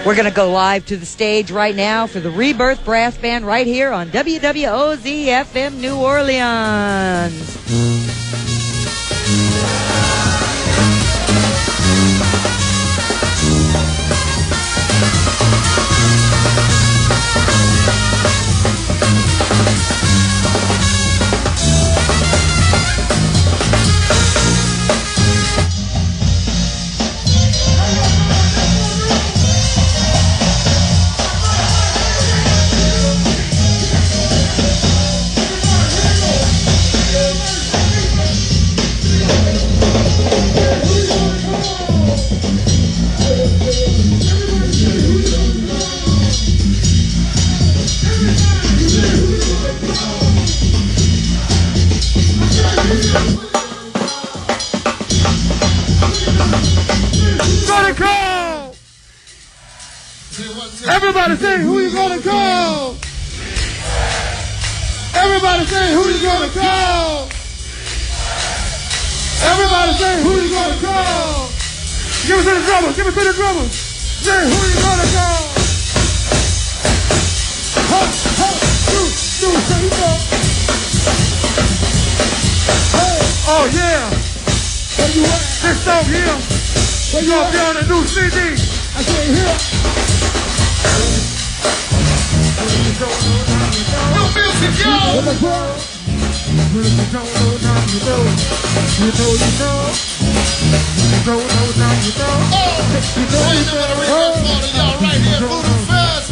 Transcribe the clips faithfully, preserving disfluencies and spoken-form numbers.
We're going to go live to the stage right now for the Rebirth Brass Band right here on W W O Z F M New Orleans. Everybody say who you gonna call. Everybody say who you gonna call. Everybody say who you gonna call. Give it to the drummer. Give it to the drummer. Say who you gonna call. Ho, ho, do, do, say you go. Hey. Oh yeah. Where you at? This song here. Where you gonna be on the new C D. I can't hear. New music, yo! You know, you know, you know. You know, you know. You know, you know. Oh! You know, you know. You know, you know. Y'all right here, Voodoo Fest.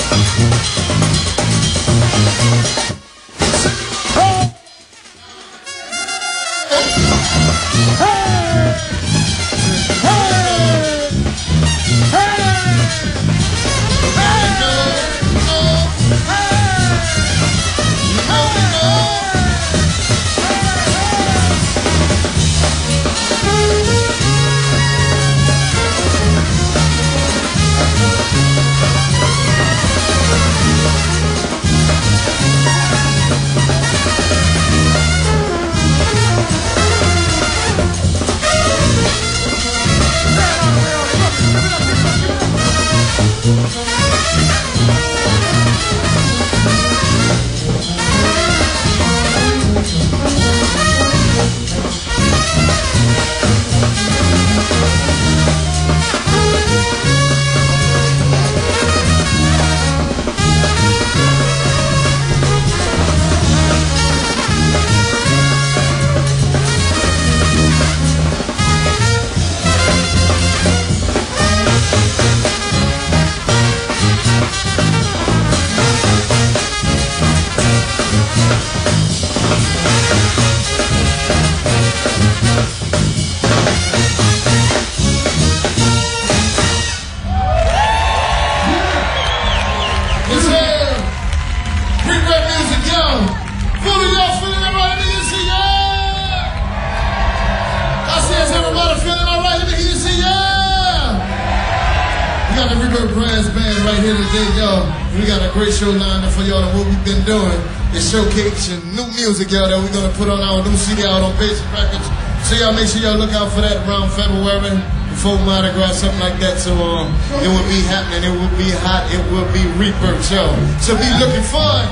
Showcasing new music, y'all, that we're gonna put on our new C D out on Basic Records. So y'all make sure y'all look out for that around February before Mardi Gras, something like that. So um, it will be happening, it will be hot, it will be rebirth, y'all. So be looking fun.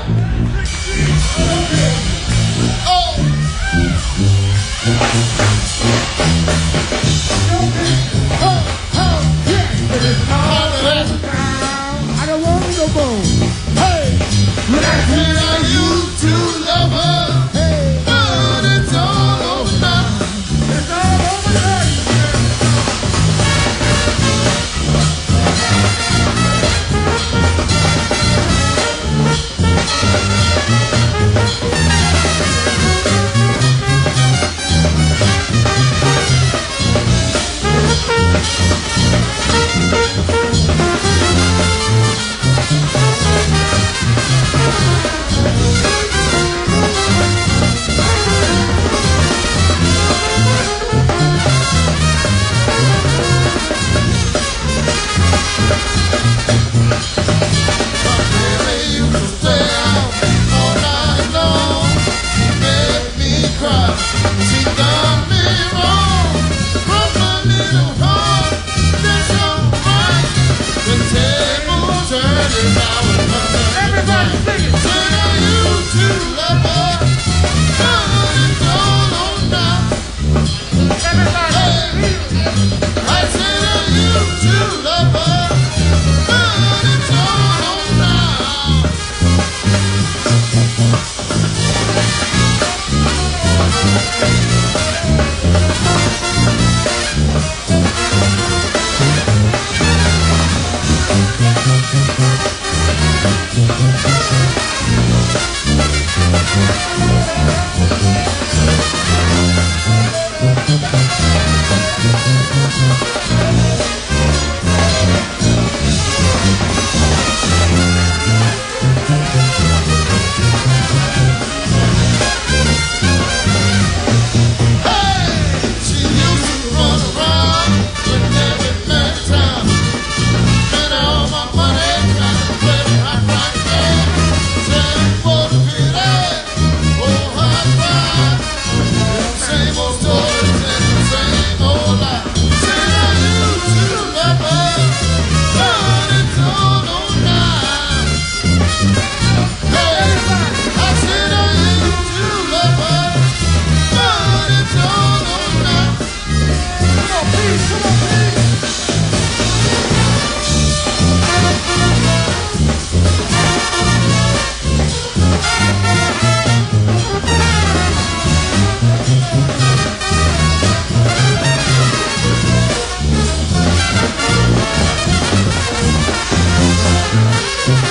Oh. I don't want no more. Hey, when I used to love her, hey, but it's all over now. It's all over now.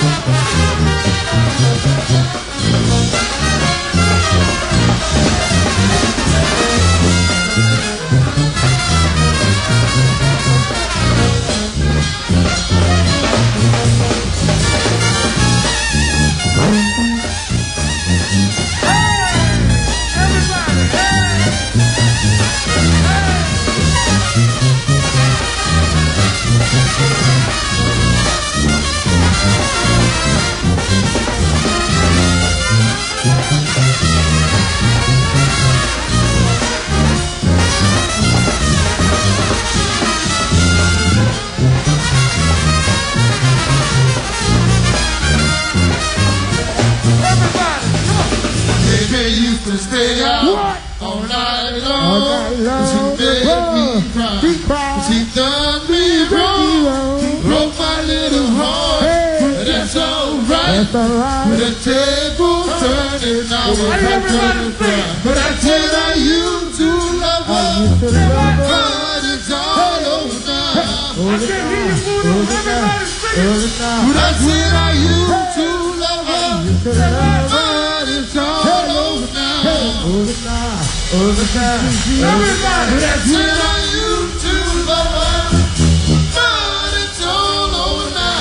Baby used to stay out What? all night long. All night long. She made me cry. She cried. She done me wrong. She broke my little heart. Hey. But that's alright. That's alright. With the table turning, now I'm back to the front. But I said I used to love her. used to love her. But it's all over now. Hold it now. Hold it now. Hold it now. But I said I used to love her. Used to love her. But it's all over now. Hold it now. Hold it now. Everybody, but I said I used to love her. But it's all over now.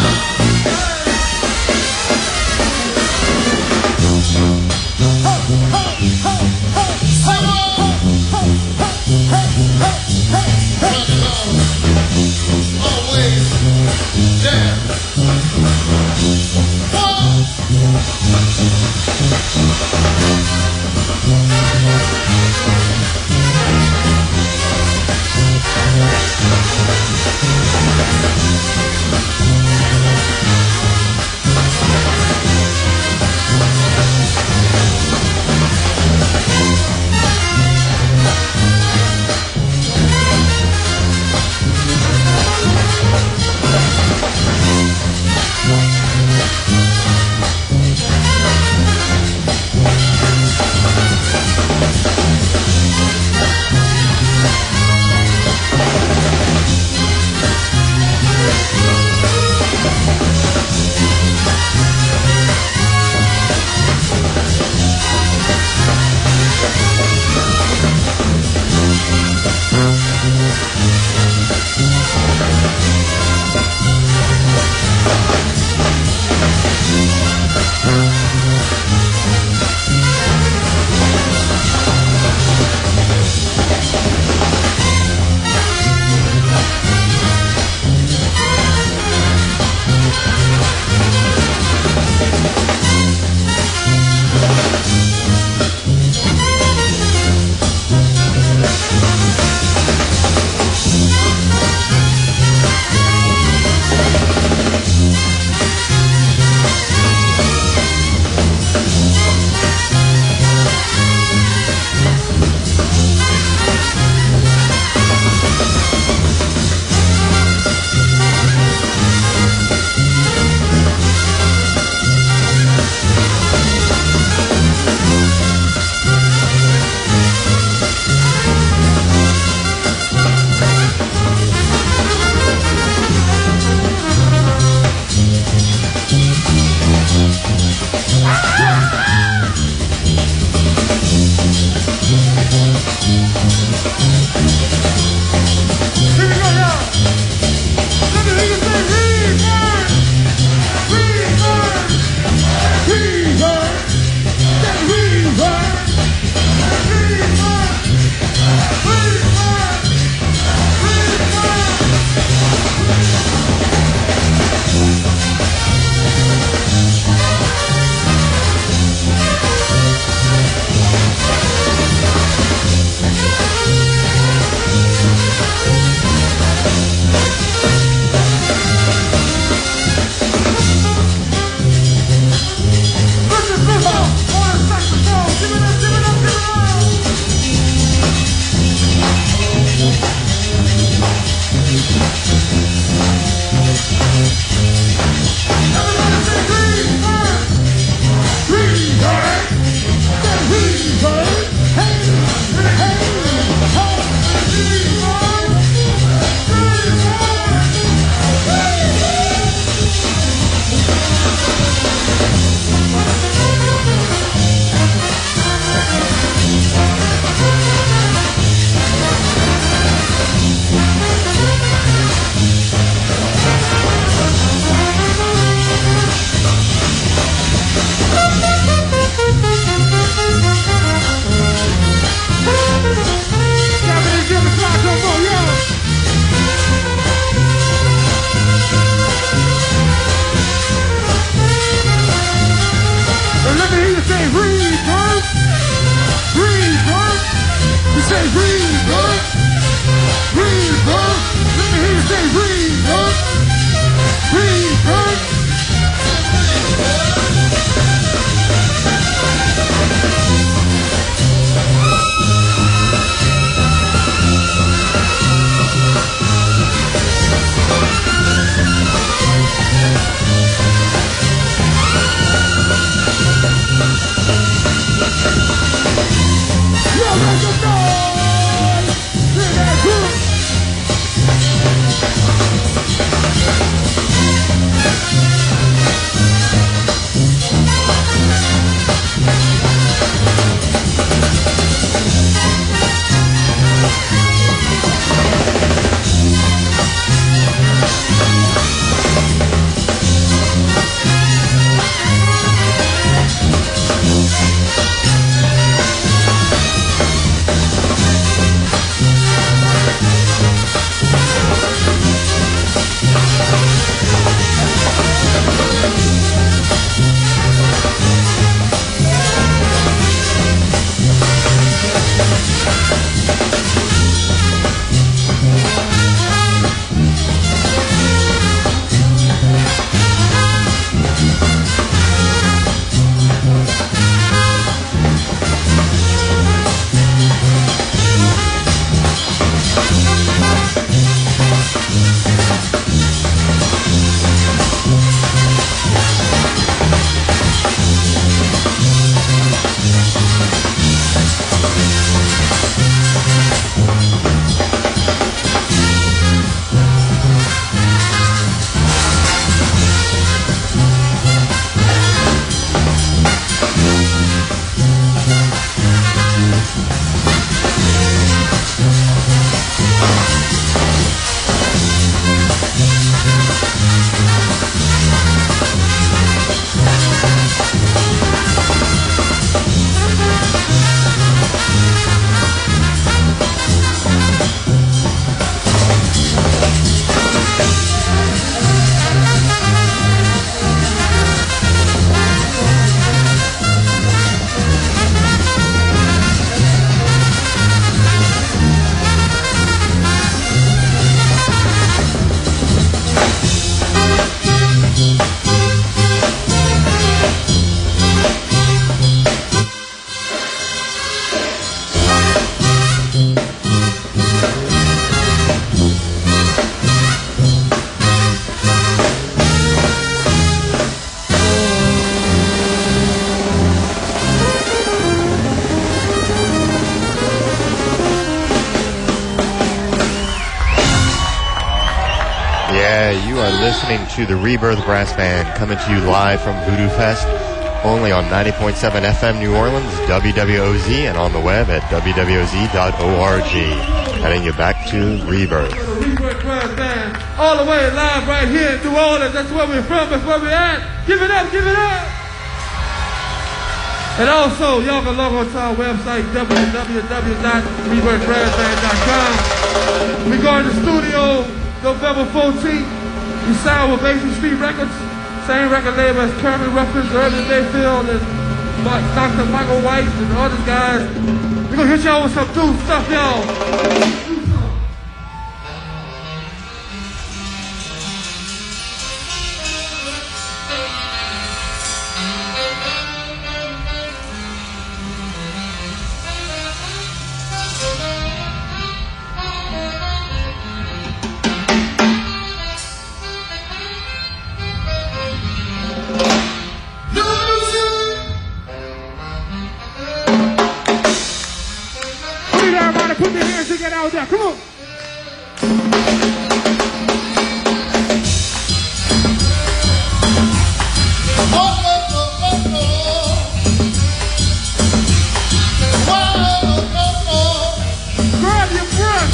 Always there. One. listening to the Rebirth Brass Band coming to you live from Voodoo Fest, only on ninety point seven F M New Orleans, W W O Z, and on the web at W W O Z dot org. Heading you back to Rebirth. The Rebirth Brass Band, all the way live right here in New Orleans. That's where we're from, that's where we're at. Give it up, give it up. And also, y'all can log on to our website, w w w dot rebirth brass band dot com. We go in the studio November fourteenth. We signed with Mason Street Records. Same record label as Kermit Ruffins, Irvin Mayfield, and Doctor Michael White, and the other guys. We're gonna hit y'all with some new stuff, y'all. Put your hands together out there. Come on. Grab your breath.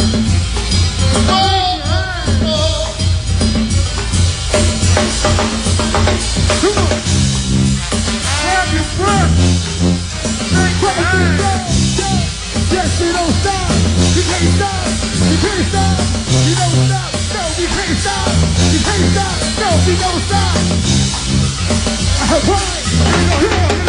Come on. Grab your breath. Yes, we don't stop. You can't stop. You can't stop. You don't stop. No, we can't stop. You can't stop. No, we don't stop. All right. Here we go. Here we go. Here we go.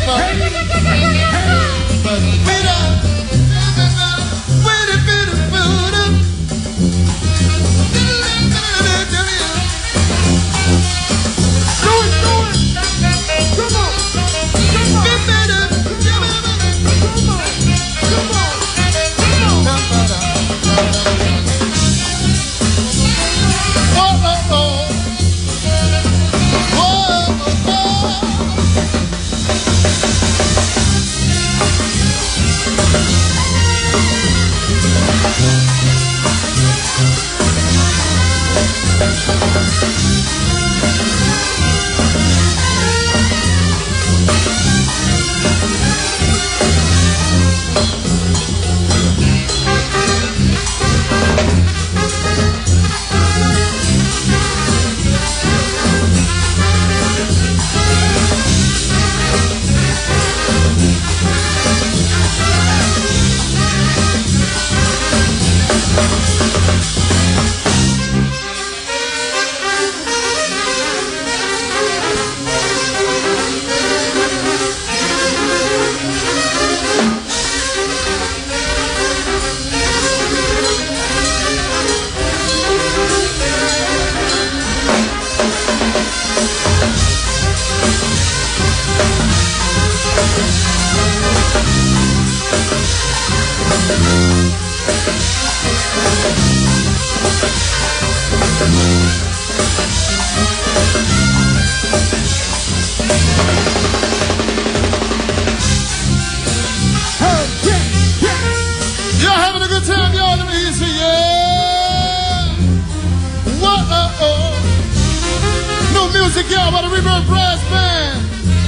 music, y'all, by the Rebirth Brass Band.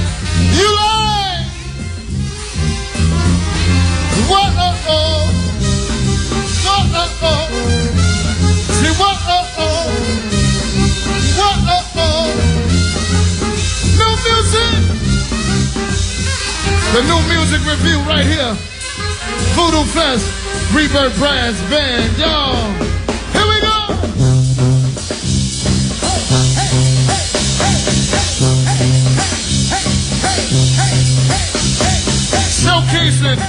You like what? Uh oh, what? Uh oh, see what? Uh oh, what? Uh oh, new music. The new music review right here. Voodoo Fest, Rebirth Brass Band, y'all. Here we go. Showcasing.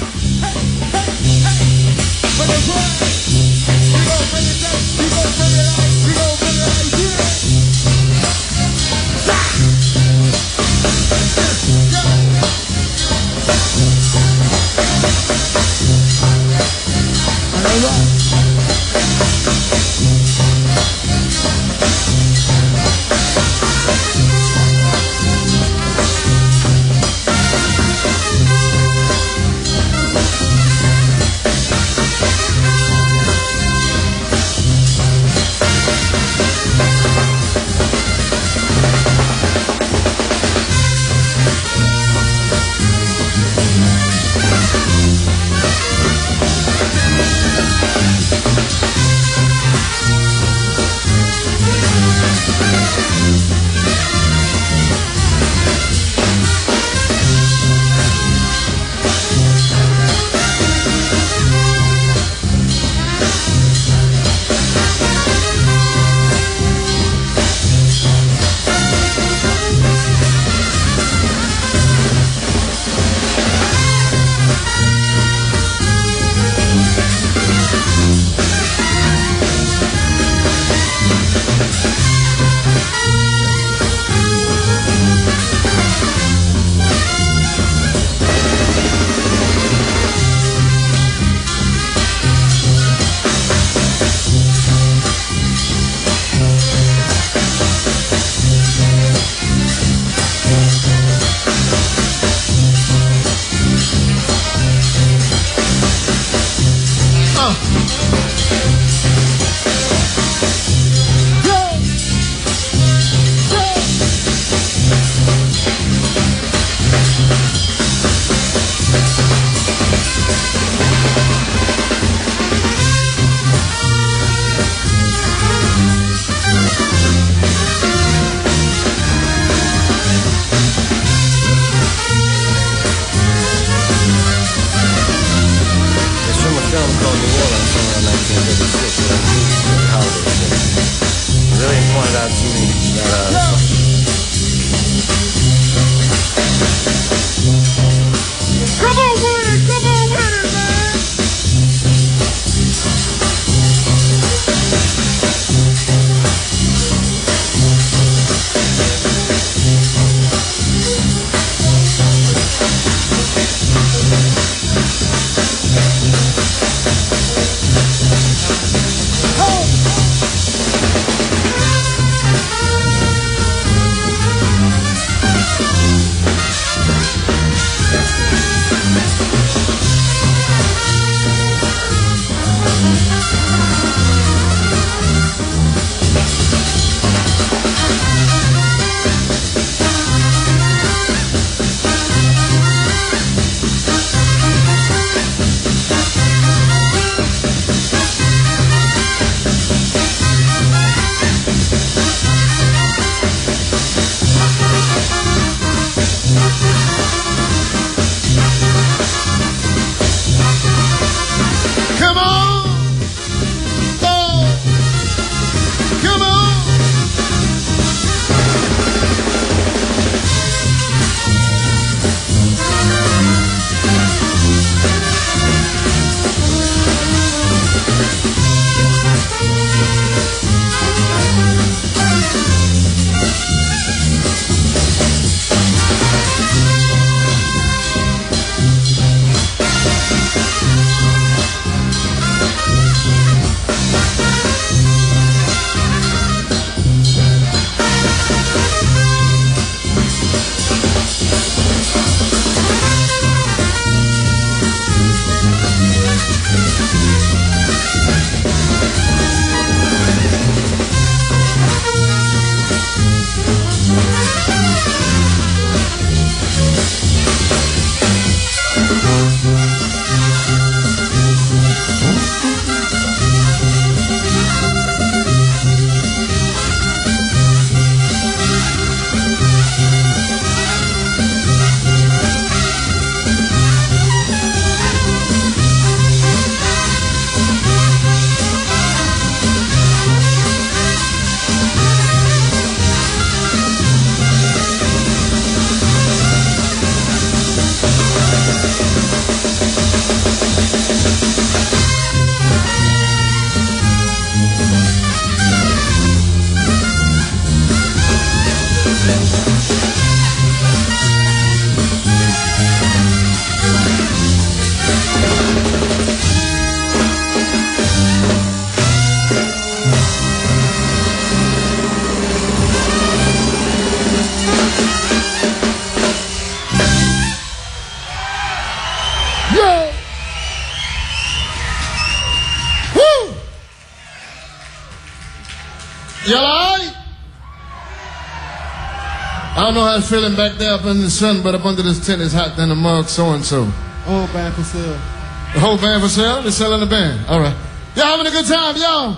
I don't know how it's feeling back there up in the sun, but up under this tent it's hot than a mug so-and-so. Oh, band for sale. The whole band for sale? They're selling the band. All right. Y'all having a good time, y'all?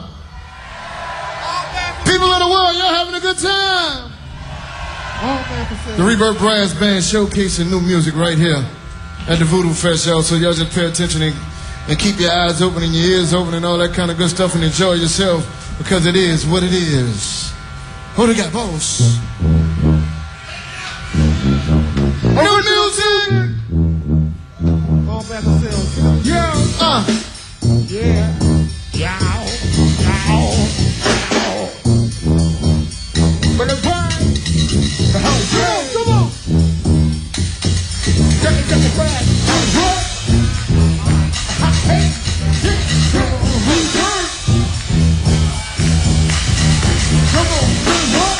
People of the world, y'all having a good time? Oh, band for sale. The Rebirth Brass Band showcasing new music right here at the Voodoo Fest, y'all. So y'all just pay attention and, and keep your eyes open and your ears open and all that kind of good stuff and enjoy yourself because it is what it is. Who they got, boss? New music! Oh, band for sale. Yeah! Uh. Yeah. Yow. Yow. Yow. But the grind. The house. Yeah, come on. Get it, get the grind. Hey. Come on, return. Come on, what?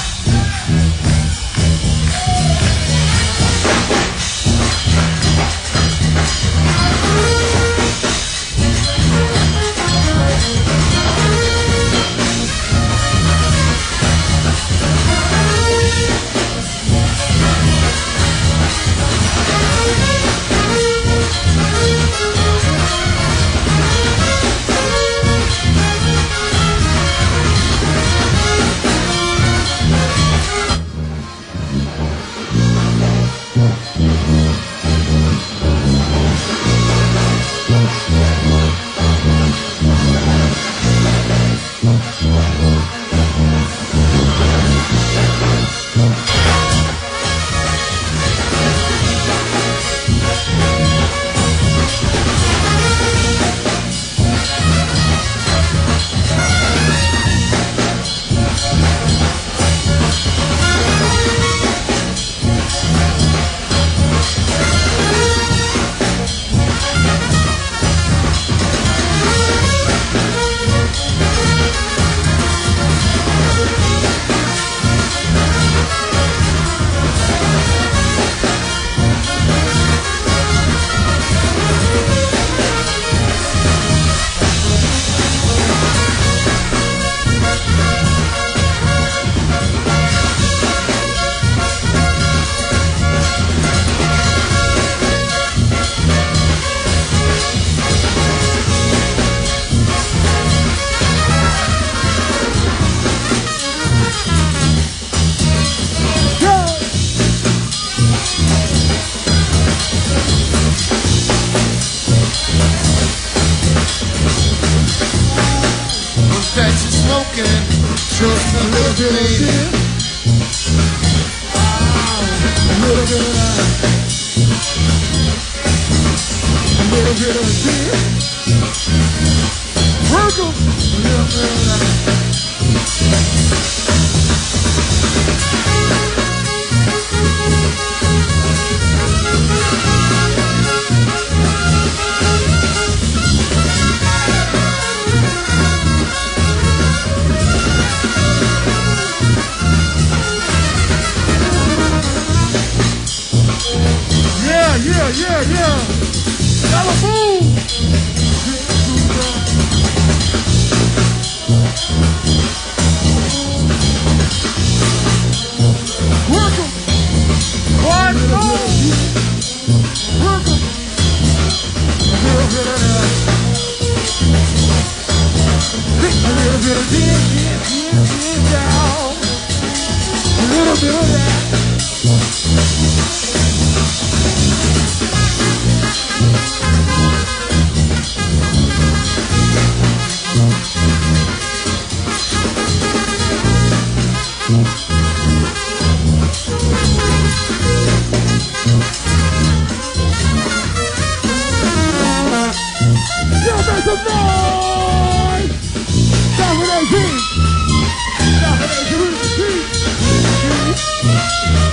Just a little bit of this. A little bit of that. A little bit of this. Virgil. A little bit of that. Yeah, yeah, yeah, yeah. Malibu. Welcome. One, two. Welcome. A little bit of that. A little bit of this, this, this, this, down. A little bit of that. Yo, make some noise! Stop with that beat! Stop with that beat!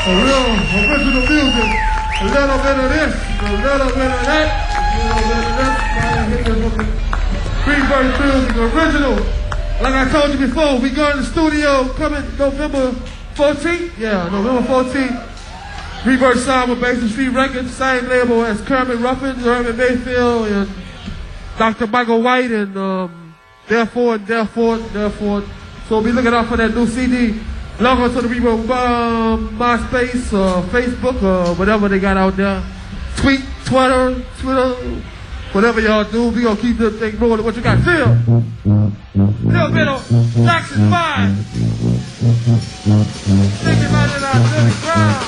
A real original music. A little bit of this, a little bit of that, a little bit of this. Trying to hit this with the Rebirth music, original. Like I told you before, we go in the studio coming November fourteenth. Yeah, November fourteenth. Rebirth signed with Basin Street Records, same label as Kermit Ruffin, Herman Mayfield, and Doctor Michael White, and um, therefore, and therefore, and therefore. So be looking out for that new C D. Log on to the Rebirth um, MySpace, uh, Facebook, or uh, whatever they got out there. Tweet, Twitter, Twitter, whatever y'all do. We gonna keep the thing rolling. What you got? Phil. Little bit of Jackson five. Think about it out to the crowd.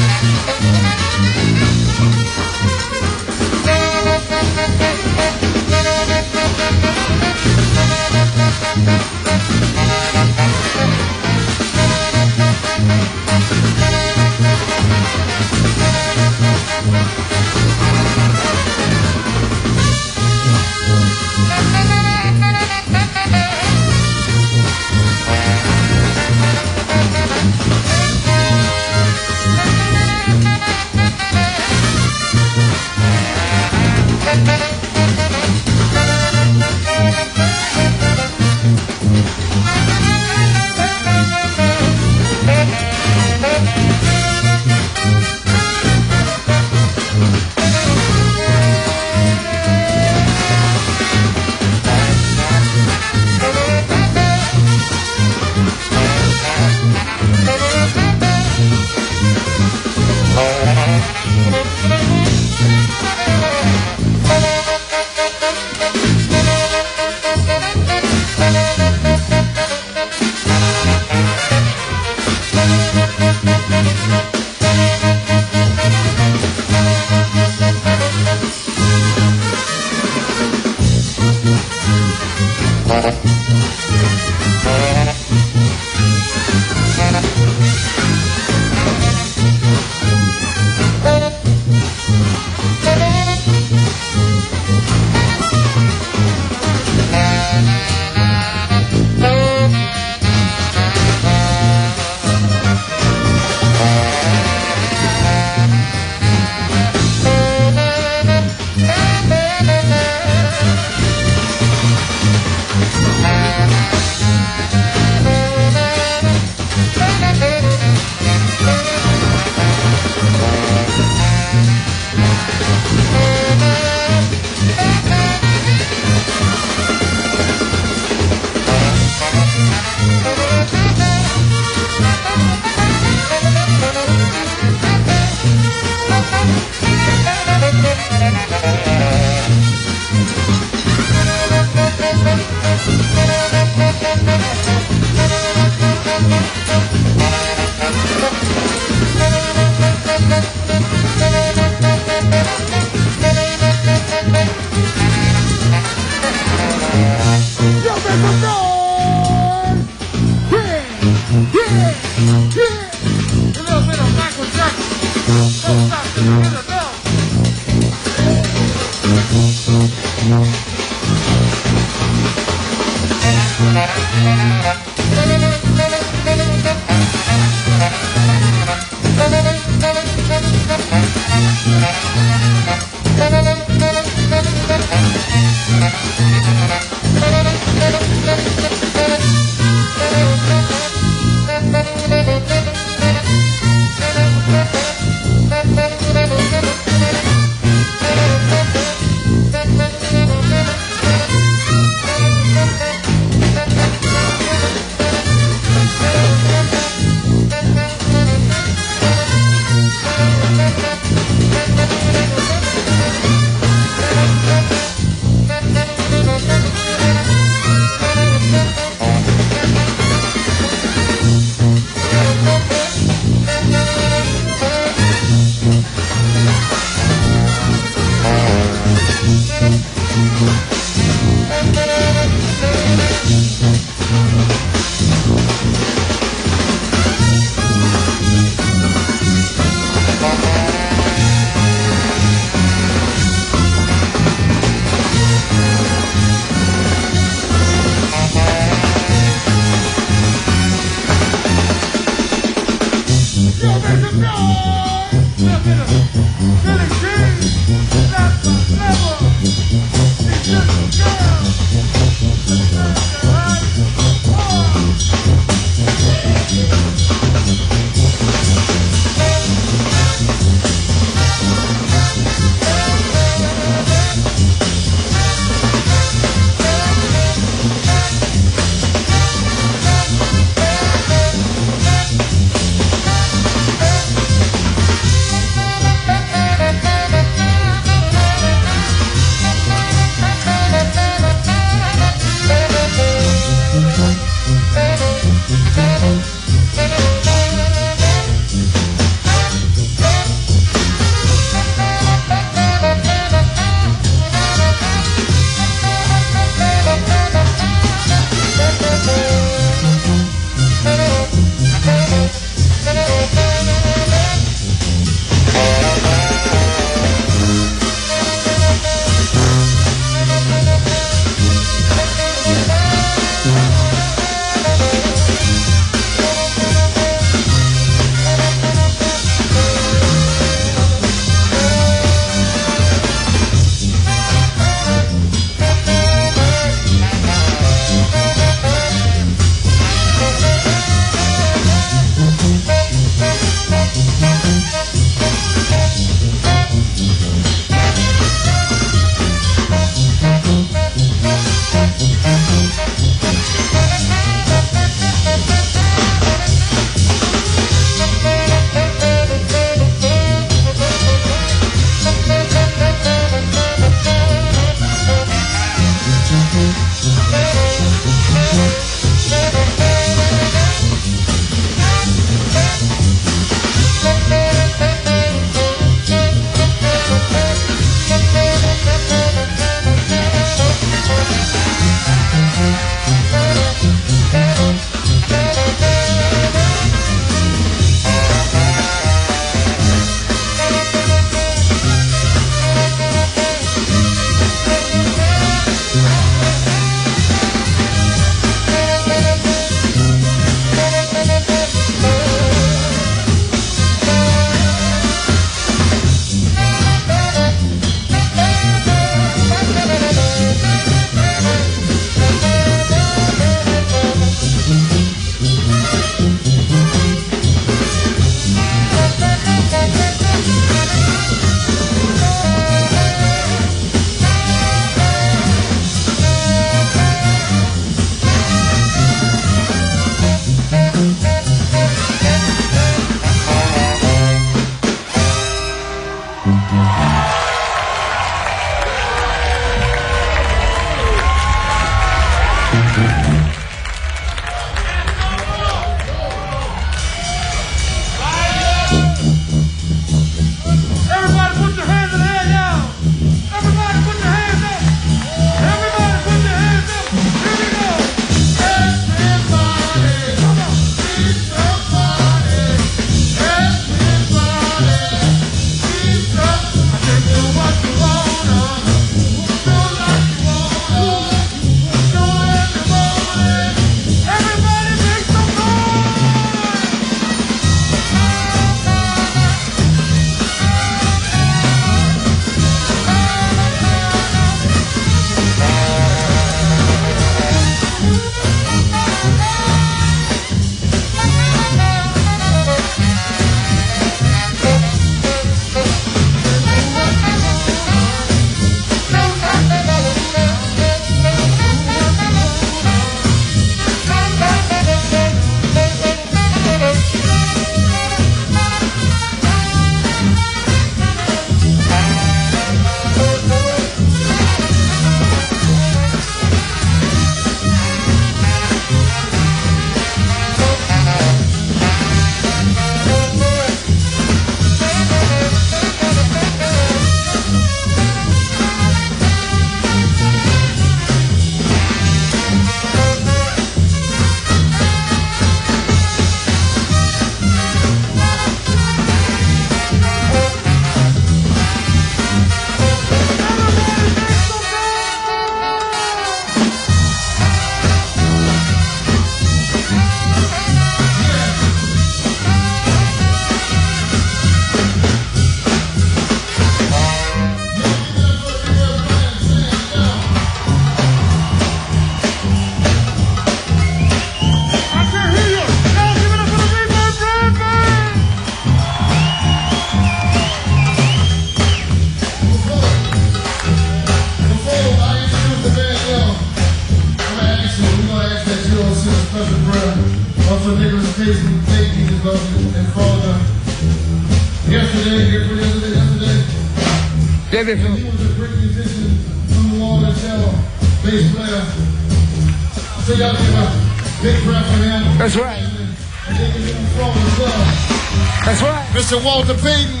send a special prayer. Also, Nicholas Payton, Payton is loving and father. Yesterday, yesterday, yesterday, yesterday. David, And he was a great musician, from Wall and Shell, bass player. So y'all give a big breath for him. that's right. And they can give him strong as well. That's right. Mister Walter Payton.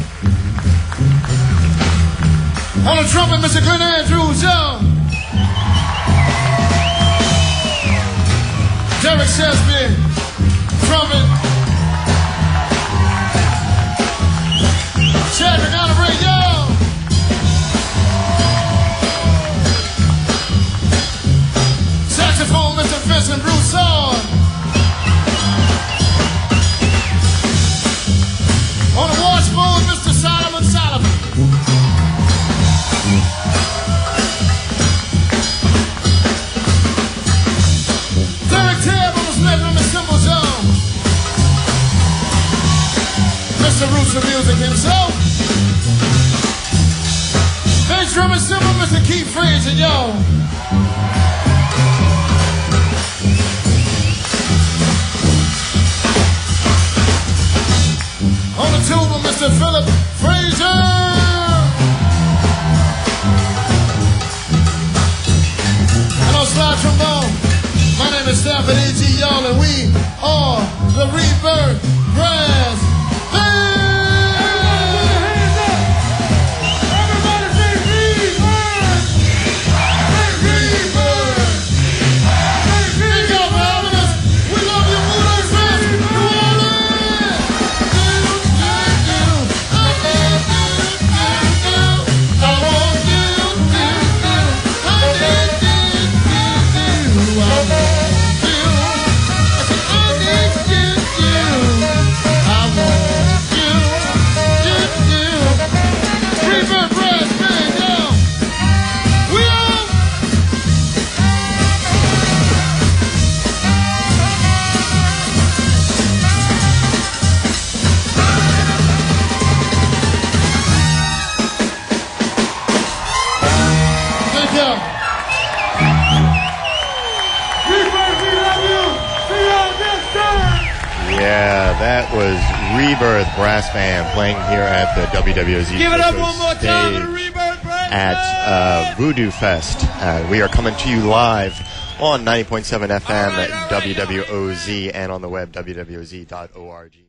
On the trumpet, Mister Glenn Andrews, yo. Derek Shesby, trumpet. Chadwick Honoré, yo. Saxophone, Mister Vincent Broussard. On the washboard, Mister Solomon Solomon. Derek Tabb on the snare drum and cymbal zone. Mister Roots of Music himself. Bass drum and cymbal, Mister Keith Frazier, yo. On the tuba, Mister Philip Frazier. And on slide trombone, my name is Stafford A G. Y'all, and we are the Rebirth Brass Band. Everybody say Rebirth! Rebirth. Thank y'all for having us. We love you, Voodoo Fest, New Orleans. I want you, I need you, I want you. Yeah, that was Rebirth Brass Band playing here at the W W O Z Give it up Social one more time for the stage Rebirth Brass at Band! uh, Voodoo Fest. Uh, we are coming to you live on ninety point seven F M All right, at all right, W W O Z and on the web, W W O Z dot org.